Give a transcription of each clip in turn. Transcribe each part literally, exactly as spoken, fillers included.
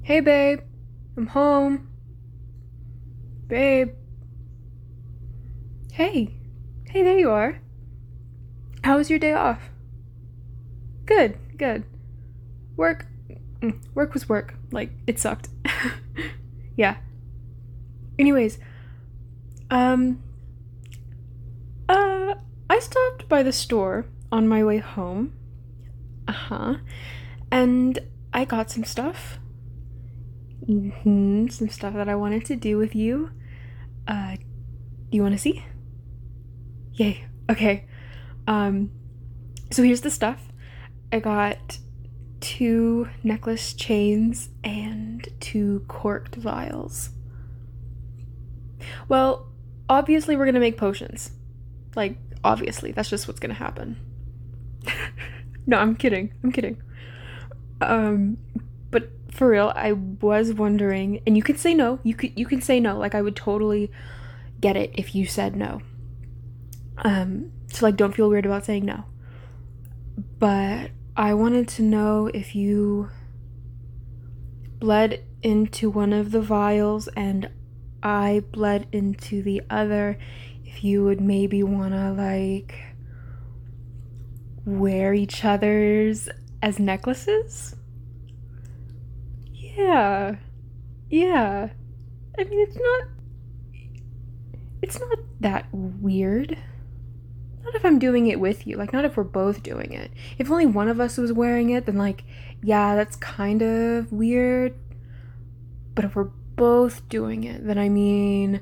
Hey, babe. I'm home. Babe. Hey. Hey, there you are. How was your day off? Good, good. Work. mm, Work was work. Like, it sucked. Yeah. Anyways, um, uh, I stopped by the store on my way home. Uh huh. And I got some stuff. Mm-hmm. Some stuff that I wanted to do with you. Uh, do you want to see? Yay. Okay. Um, so here's the stuff. I got two necklace chains and two corked vials. Well, obviously, we're gonna make potions. Like, obviously, that's just what's gonna happen. No, I'm kidding. I'm kidding. Um, but for real, I was wondering, and you can say no. You could you can say no. Like, I would totally get it if you said no. Um, so like, don't feel weird about saying no. But I wanted to know if you bled into one of the vials and I bled into the other, if you would maybe want to like wear each other's as necklaces. Yeah. Yeah. I mean, it's not it's not that weird. Not if I'm doing it with you. Like, not if we're both doing it. If only one of us was wearing it, then like, yeah, that's kind of weird. But if we're both doing it, then I mean,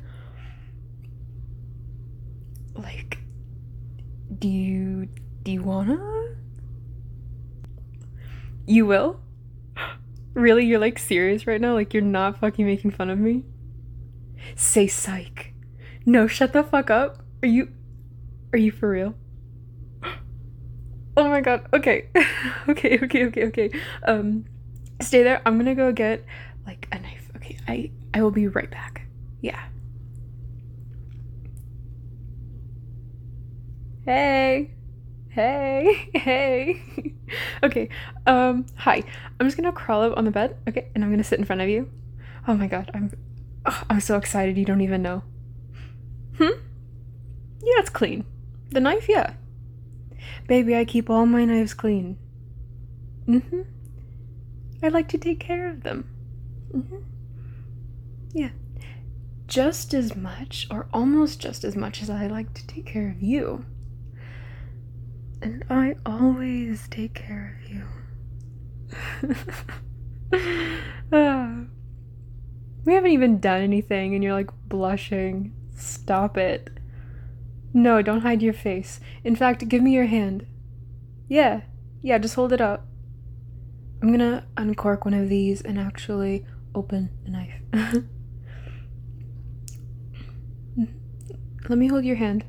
like, do you do you wanna? You will? Really? You're like serious right now? Like, you're not fucking making fun of me? Say psych. No, shut the fuck up. Are you are you for real? Oh my god. Okay. Okay, okay, okay, okay. Um stay there. I'm gonna go get like a knife. Okay, I I will be right back. Yeah. Hey. Hey. Hey. Okay. Um hi. I'm just gonna crawl up on the bed, okay, and I'm gonna sit in front of you. Oh my god, I'm oh, I'm so excited you don't even know. Hmm? Yeah, it's clean. The knife, yeah. Baby, I keep all my knives clean. Mm-hmm. I like to take care of them. Mm-hmm. Yeah. Just as much, or almost just as much, as I like to take care of you. And I always take care of you. Ah. We haven't even done anything, and you're like blushing. Stop it. No, don't hide your face. In fact, give me your hand. Yeah, yeah, just hold it up. I'm gonna uncork one of these and actually open the knife. Let me hold your hand.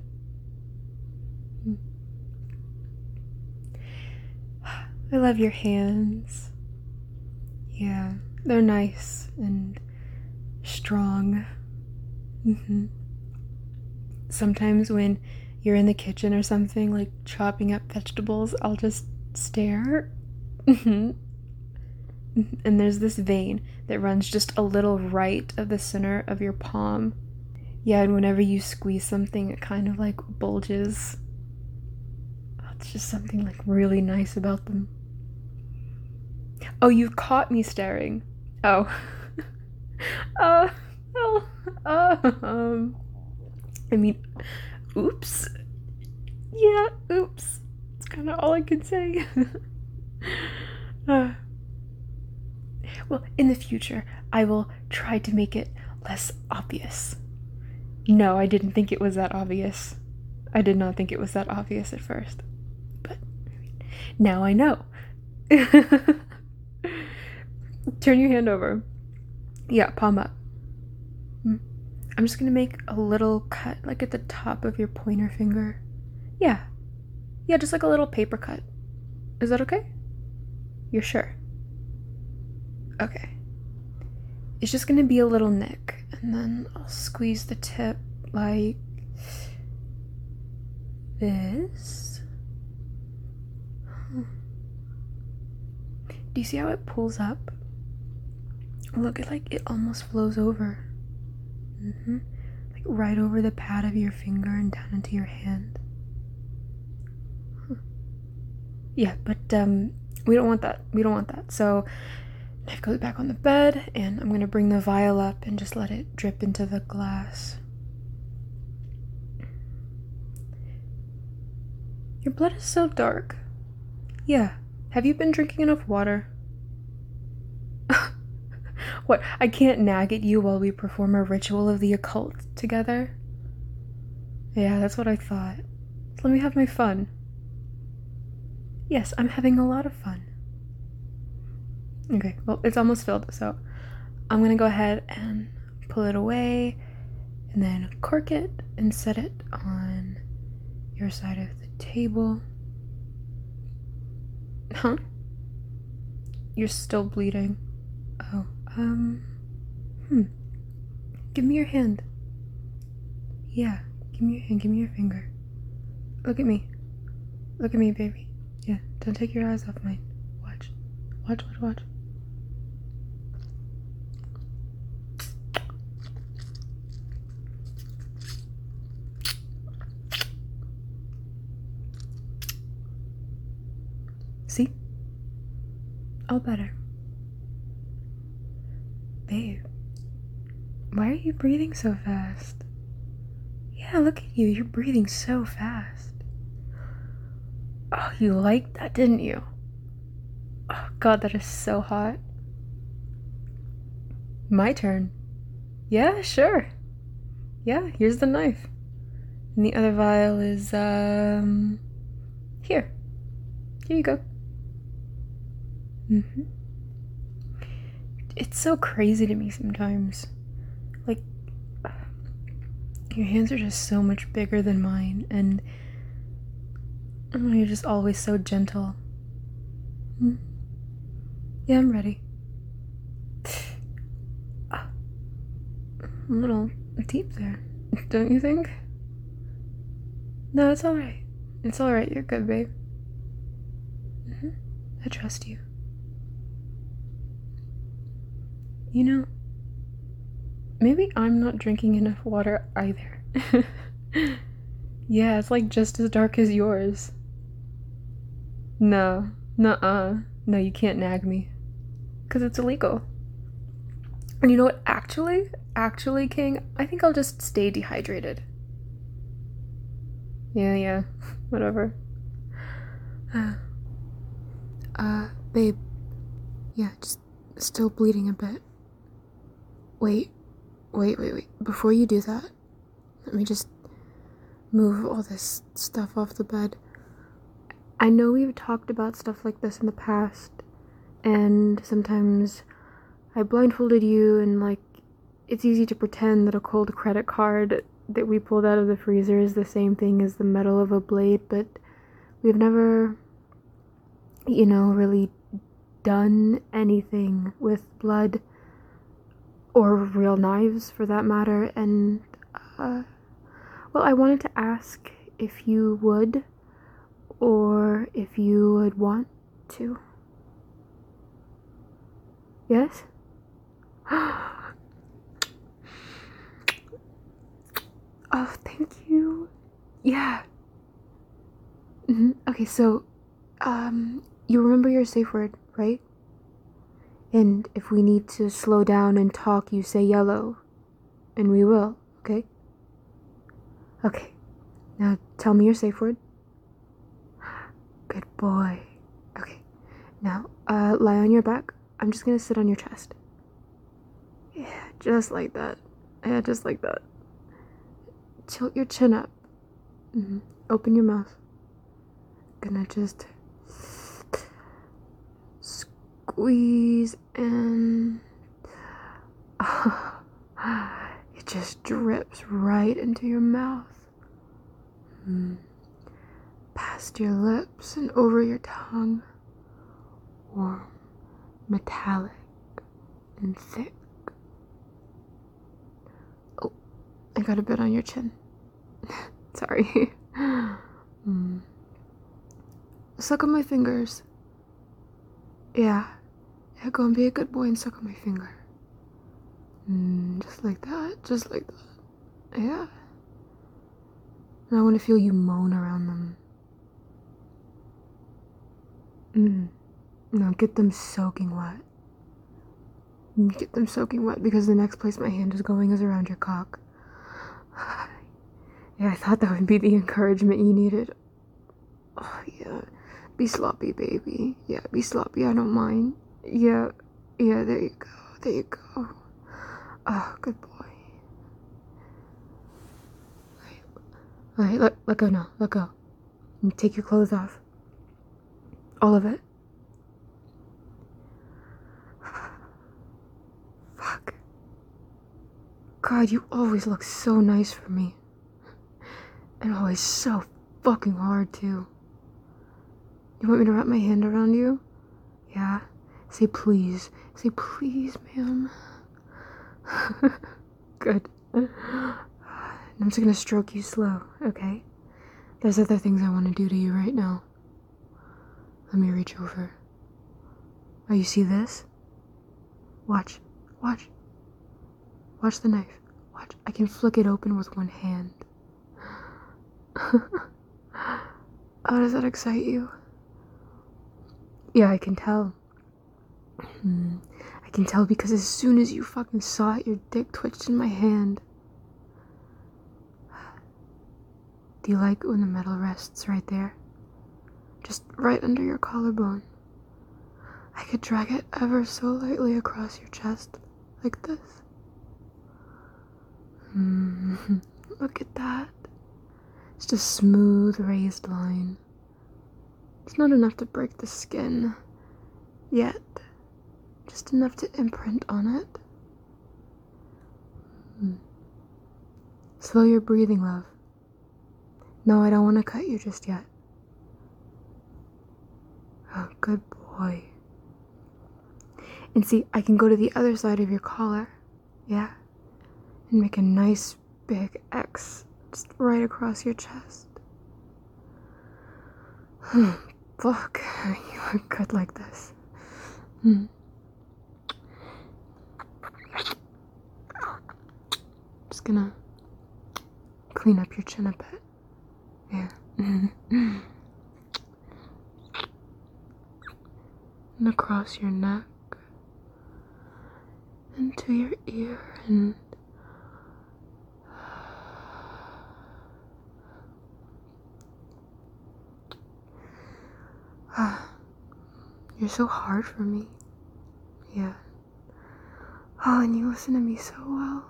I love your hands. Yeah, they're nice and strong. Mm-hmm. Sometimes when you're in the kitchen or something, like chopping up vegetables, I'll just stare. Mm-hmm. And there's this vein that runs just a little right of the center of your palm. Yeah, and whenever you squeeze something, it kind of like bulges. It's just something like really nice about them. Oh, you caught me staring. Oh. uh, oh. Uh, um. I mean, oops. Yeah, oops. It's kind of all I can say. uh, well, in the future, I will try to make it less obvious. No, I didn't think it was that obvious. I did not think it was that obvious at first. But now I know. Turn your hand over. Yeah, palm up. I'm just gonna make a little cut, like at the top of your pointer finger. Yeah. Yeah, just like a little paper cut. Is that okay? You're sure? Okay. It's just gonna be a little nick, and then I'll squeeze the tip like this. Do you see how it pulls up? Look, it like it almost flows over. Mm-hmm. Like right over the pad of your finger and down into your hand. Huh. Yeah, but um, we don't want that. We don't want that. So knife goes back on the bed, and I'm gonna bring the vial up and just let it drip into the glass. Your blood is so dark. Yeah. Have you been drinking enough water? What? I can't nag at you while we perform a ritual of the occult together? Yeah, that's what I thought. So let me have my fun. Yes, I'm having a lot of fun. Okay, well, it's almost filled, so I'm gonna go ahead and pull it away and then cork it and set it on your side of the table. Huh? You're still bleeding. Oh, um, hmm. Give me your hand. Yeah, give me your hand, give me your finger. Look at me. Look at me, baby. Yeah, don't take your eyes off mine. Watch. Watch, watch, watch. See? All better. Babe, why are you breathing so fast? Yeah, look at you. You're breathing so fast. Oh, you liked that, didn't you? Oh, God, that is so hot. My turn. Yeah, sure. Yeah, here's the knife. And the other vial is, um, here. Here you go. Mm-hmm. It's so crazy to me sometimes. Like, your hands are just so much bigger than mine, and I don't know, you're just always so gentle. Mm. Yeah, I'm ready. Ah, a little deep there, don't you think? No, it's alright. It's alright, you're good, babe. Mm-hmm. I trust you. You know, maybe I'm not drinking enough water either. Yeah, it's like just as dark as yours. No, nuh-uh. No, you can't nag me. Because it's illegal. And you know what? Actually, actually, King, I think I'll just stay dehydrated. Yeah, yeah. Whatever. Uh, uh, babe. Yeah, just still bleeding a bit. Wait, wait, wait, wait. Before you do that, let me just move all this stuff off the bed. I know we've talked about stuff like this in the past, and sometimes I blindfolded you, and like, it's easy to pretend that a cold credit card that we pulled out of the freezer is the same thing as the metal of a blade, but we've never, you know, really done anything with blood or real knives for that matter, and uh, well, I wanted to ask if you would, or if you would want to. Yes? Oh, thank you. Yeah. Mm-hmm. Okay, so, um, you remember your safe word, right? And if we need to slow down and talk, you say yellow. And we will, okay? Okay. Now tell me your safe word. Good boy. Okay. Now, uh, lie on your back. I'm just gonna sit on your chest. Yeah, just like that. Yeah, just like that. Tilt your chin up. Mm-hmm. Open your mouth. Gonna just squeeze and it just drips right into your mouth. Mm. Past your lips and over your tongue. Warm, metallic, and thick. Oh, I got a bit on your chin. Sorry. Mm. Suck on my fingers. Yeah. Yeah, go and be a good boy and suck on my finger. Mm, just like that, just like that. Yeah. And I want to feel you moan around them. Mm. Now get them soaking wet. Get them soaking wet because the next place my hand is going is around your cock. Yeah, I thought that would be the encouragement you needed. Oh, yeah. Be sloppy, baby. Yeah, be sloppy. I don't mind. Yeah. Yeah, there you go. There you go. Oh, good boy. Alright, let, let go now. Let go. And take your clothes off. All of it. Fuck. God, you always look so nice for me. And always so fucking hard, too. You want me to wrap my hand around you? Yeah? Say please. Say please, ma'am. Good. I'm just gonna stroke you slow, okay? There's other things I want to do to you right now. Let me reach over. Oh, you see this? Watch. Watch. Watch the knife. Watch. I can flick it open with one hand. Oh, does that excite you? Yeah, I can tell. Hmm. I can tell because as soon as you fucking saw it, your dick twitched in my hand. Do you like when the metal rests right there? Just right under your collarbone. I could drag it ever so lightly across your chest, like this. Hmm. Look at that. Just a smooth, raised line. It's not enough to break the skin, yet. Just enough to imprint on it. Hmm. Slow your breathing, love. No, I don't want to cut you just yet. Oh, good boy. And see, I can go to the other side of your collar, yeah? And make a nice big X just right across your chest. Fuck, you look good like this. Hmm. Just gonna clean up your chin a bit. Yeah. And across your neck. Into your ear and you're so hard for me. Yeah. Oh, and you listen to me so well.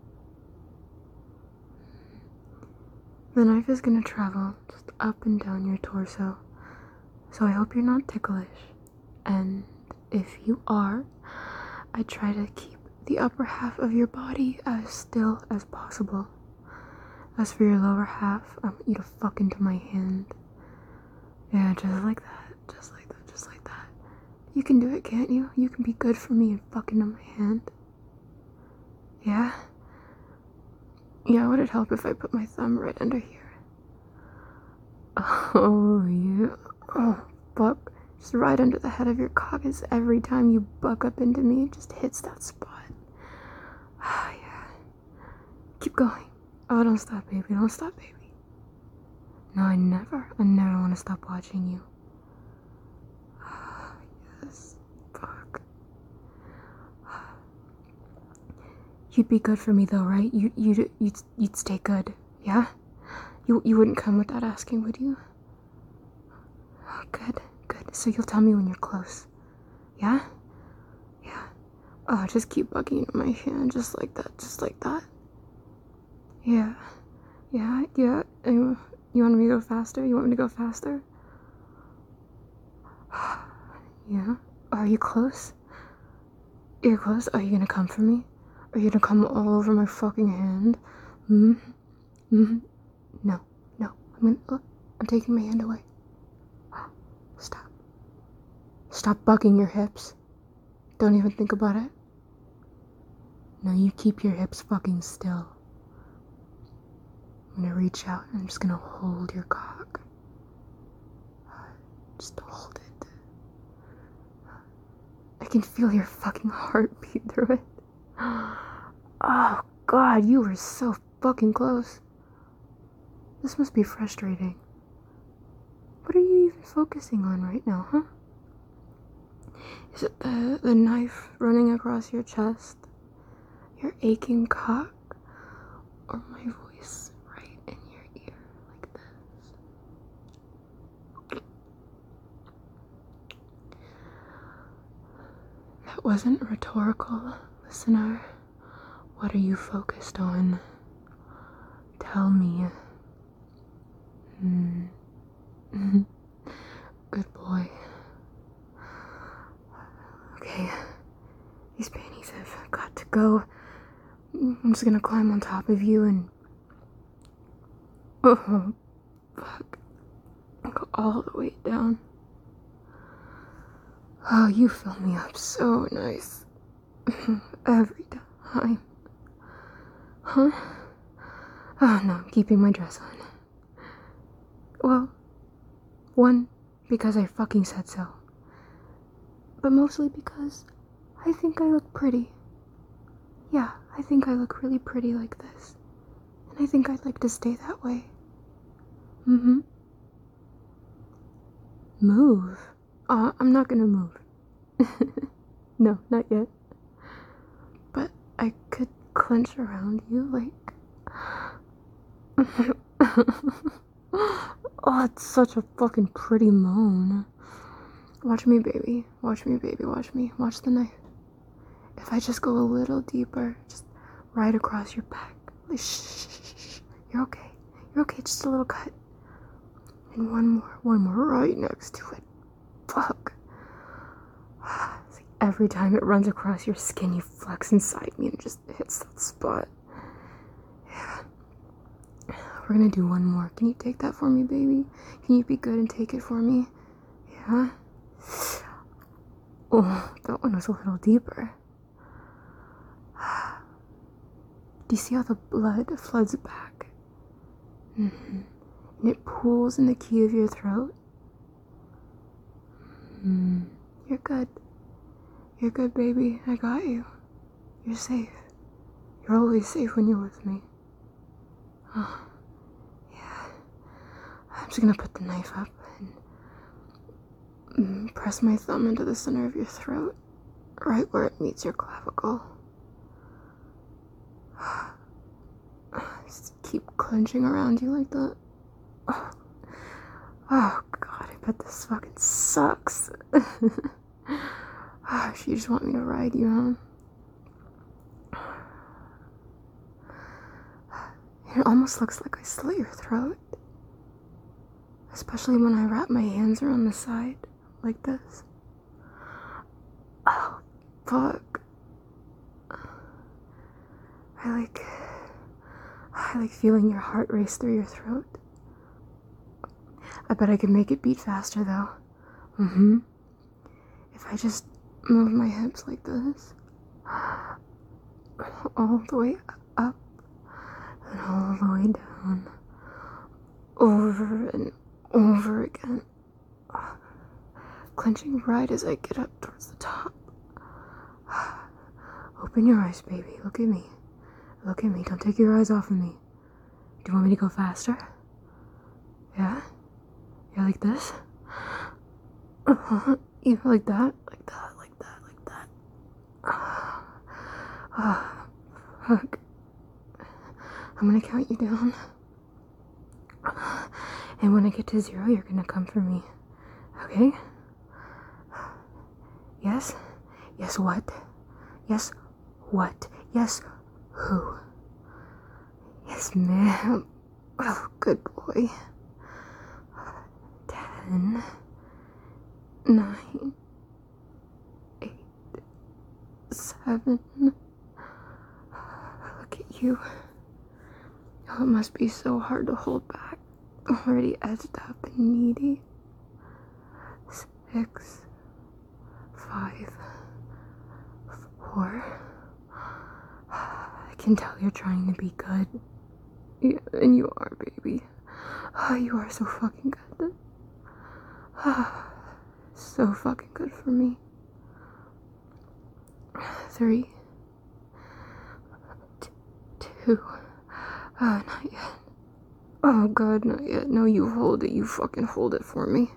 The knife is gonna travel just up and down your torso, so I hope you're not ticklish. And if you are, I try to keep the upper half of your body as still as possible. As for your lower half, I want you to fuck into my hand. Yeah, just like that, just like that, just like that. You can do it, can't you? You can be good for me and fuck into my hand. Yeah? Yeah, would it help if I put my thumb right under here? Oh, yeah. Oh, fuck. Just right under the head of your cock is every time you buck up into me, it just hits that spot. Ah, yeah. Keep going. Oh, don't stop, baby. Don't stop, baby. No, I never, I never want to stop watching you. Ah, yes. Fuck. You'd be good for me though, right? You, you'd, you'd, you'd stay good, yeah? You, you wouldn't come without asking, would you? Oh, good, good. So you'll tell me when you're close, yeah? Yeah. Oh, just keep bugging into my hand, just like that, just like that. Yeah, yeah, yeah. You, you want me to go faster? You want me to go faster? Yeah. Are you close? You're close? Are you gonna come for me? Are you gonna come all over my fucking hand? Hmm? Hmm? No, no. I'm gonna. Oh, I'm taking my hand away. Stop. Stop bucking your hips. Don't even think about it. No, you keep your hips fucking still. I'm gonna reach out and I'm just gonna hold your cock. Just hold it. I can feel your fucking heartbeat through it. Oh, God, you were so fucking close. This must be frustrating. What are you even focusing on right now, huh? Is it the, the knife running across your chest? Your aching cock? Or my voice right in your ear like this? That wasn't rhetorical, listener. What are you focused on? Tell me. Hmm. Good boy. Okay, these panties have got to go. I'm just gonna climb on top of you and... Oh, fuck. Go all the way down. Oh, you fill me up so nice. Every time. Huh? Oh, no, I'm keeping my dress on. Well, one, because I fucking said so. But mostly because I think I look pretty. Yeah, I think I look really pretty like this. And I think I'd like to stay that way. Mm-hmm. Move? Uh, I'm not gonna move. No, not yet. But I could clench around you, like... Oh, it's such a fucking pretty moan. Watch me, baby. Watch me, baby. Watch me. Watch the knife. If I just go a little deeper, just right across your back. Like, shh, shh, shh, shh. You're okay. You're okay. Just a little cut. And one more. One more right next to it. Fuck. It's like every time it runs across your skin, you flex inside me and it just hits that spot. Yeah. We're gonna do one more. Can you take that for me, baby? Can you be good and take it for me? Yeah? Oh, that one was a little deeper. Do you see how the blood floods back? Mm-hmm. And it pools in the key of your throat? Mm. You're good. You're good, baby. I got you. You're safe. You're always safe when you're with me. Oh, yeah. I'm just gonna put the knife up and press my thumb into the center of your throat, right where it meets your clavicle. Just keep clenching around you like that. Oh, oh God, I bet this fucking sucks. Oh, you just want me to ride you, huh? It almost looks like I slit your throat. Especially when I wrap my hands around the side, like this. Oh, fuck. I like... I like feeling your heart race through your throat. I bet I could make it beat faster, though. Mm-hmm. If I just move my hips like this. All the way up. And all the way down. Over and over again. Clenching right as I get up towards the top. Open your eyes, baby. Look at me. Look at me. Don't take your eyes off of me. Do you want me to go faster? Yeah? Yeah, like this? Uh-huh. Yeah, like that? Like that, like that, like that. Oh, fuck. I'm gonna count you down. And when I get to zero, you're gonna come for me. Okay? Yes? Yes, what? Yes, what? Yes, who? Yes, ma'am. Oh, good boy. Ten. Nine. Eight. Seven. Look at you. Oh, it must be so hard to hold back. Already edged up and needy. Six. Five. Four. I can tell you're trying to be good. Yeah, and you are, baby. Oh, you are so fucking good. Oh, so fucking good for me. Three. two. Uh, not yet. Oh god, not yet. No, you hold it. You fucking hold it for me.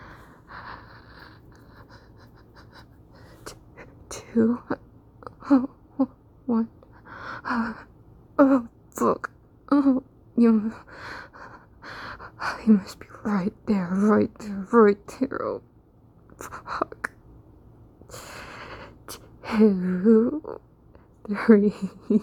T- two. Oh, one. Uh, oh, fuck. Oh, you. You must be right there, right there, right there. Oh, fuck. Two, three,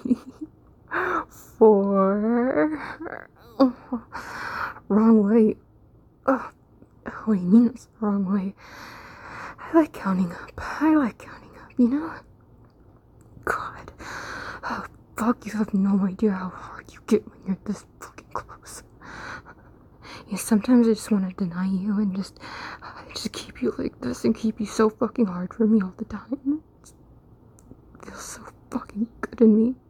four. Oh, wrong way. Oh, wait, you know it's the wrong way. I like counting up. I like counting up, you know? God. Oh, fuck, you have no idea how hard you get when you're this fucking close. Yeah, sometimes I just want to deny you and just, uh, just keep you like this and keep you so fucking hard for me all the time. It feels so fucking good in me.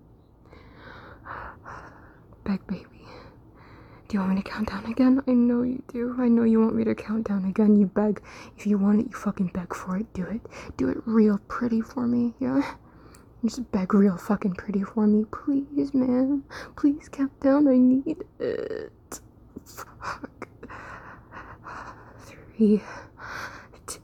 Beg, baby. Do you want me to count down again? I know you do. I know you want me to count down again. You beg. If you want it, you fucking beg for it. Do it. Do it real pretty for me, yeah? Just beg real fucking pretty for me. Please, man. Please count down. I need it. Fuck. Three, two,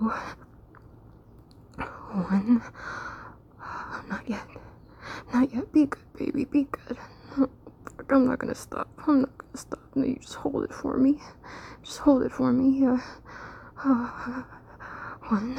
one. Not yet. Not yet. Be good, baby. Be good. Fuck, I'm not gonna stop. I'm not gonna stop. No, you just hold it for me. Just hold it for me. Yeah. Uh, one.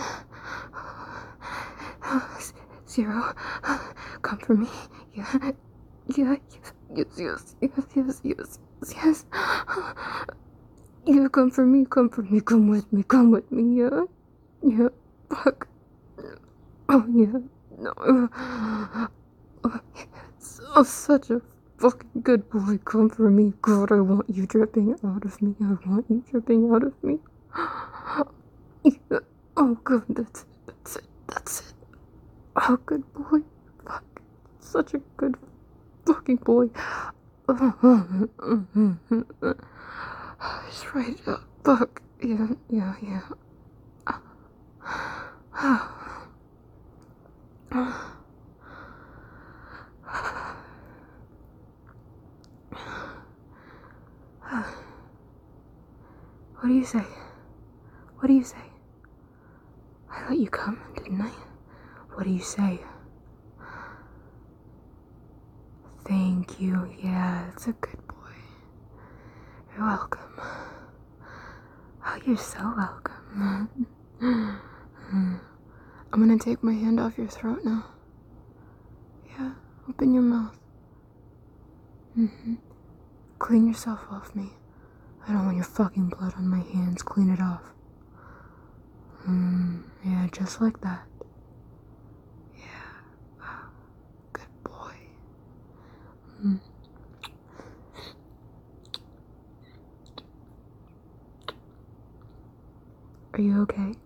Uh, zero. Come for me. Yeah. Yeah. Yes. Yes. Yes. Yes. Yes. Yes. Yes. You come for me. Come for me. Come with me. Come with me. Yeah. Yeah. Fuck. Oh yeah. No. Oh, yes. Oh, such a fucking good boy. Come for me. God, I want you dripping out of me. I want you dripping out of me. Yeah. Oh, good. That's it. That's it. That's it. Oh, good boy. Fuck. Such a good fucking boy. Just right up. Fuck. Yeah, yeah, yeah. What do you say? What do you say? I let you come, didn't I? What do you say? Thank you. Yeah, that's a good boy. You're welcome. Oh, you're so welcome. I'm gonna take my hand off your throat now. Yeah, open your mouth. Mm-hmm. Clean yourself off me. I don't want your fucking blood on my hands. Clean it off. Mm, yeah, just like that. Yeah. Good boy. Mm. Are you okay?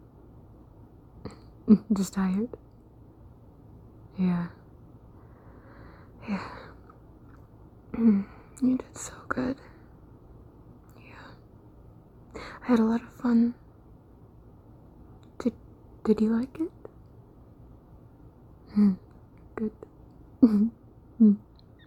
Just tired? Yeah. Yeah. You did so good. Yeah. I had a lot of fun. Did Did you like it? Mm. Good. Mm.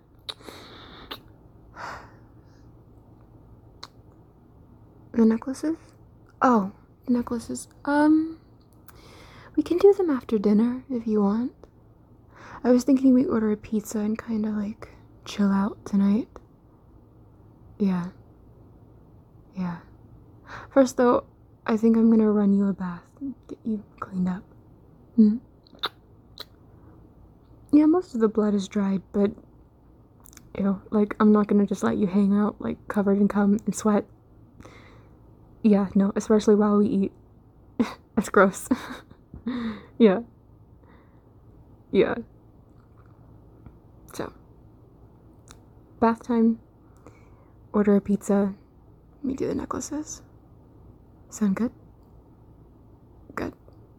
The necklaces? Oh, the necklaces. Um, we can do them after dinner if you want. I was thinking we order a pizza and kind of like chill out tonight. Yeah. Yeah. First though, I think I'm gonna run you a bath and get you cleaned up. Hmm? Yeah, most of the blood is dried, but ew, like I'm not gonna just let you hang out like covered in cum and sweat. Yeah, no, especially while we eat. That's gross. Yeah. Yeah. So, bath time, order a pizza, we do the necklaces. Sound good? Good.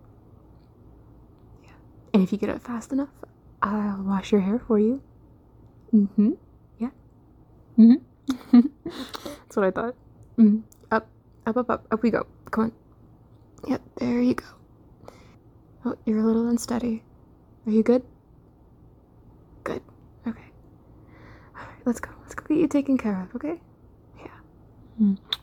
Yeah. And if you get up fast enough, I'll wash your hair for you. Mm-hmm. Yeah. Mm-hmm. That's what I thought. Mm-hmm. Up, up, up, up, up we go. Come on. Yep, there you go. Oh, you're a little unsteady. Are you good? Good. Okay. let's go. Let's go get you taken care of, okay? Yeah. Mm.